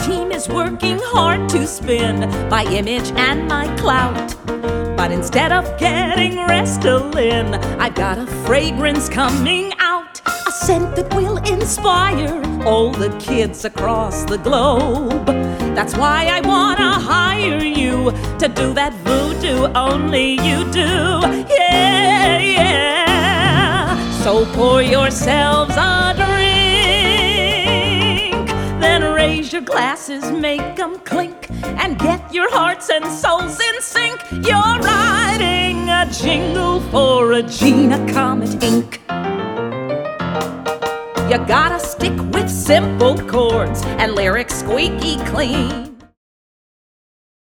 team is working hard to spin my image and my clout. But instead of getting Restylane, I've got a fragrance coming out. A scent that will inspire all the kids across the globe. That's why I wanna hire you to do that voodoo only you do. Yeah, yeah. So pour yourselves a drink, then raise your glasses, make them clink, and get your hearts and souls in sync. You're writing a jingle for Regina Comet Inc. You gotta stick with simple chords and lyrics squeaky clean.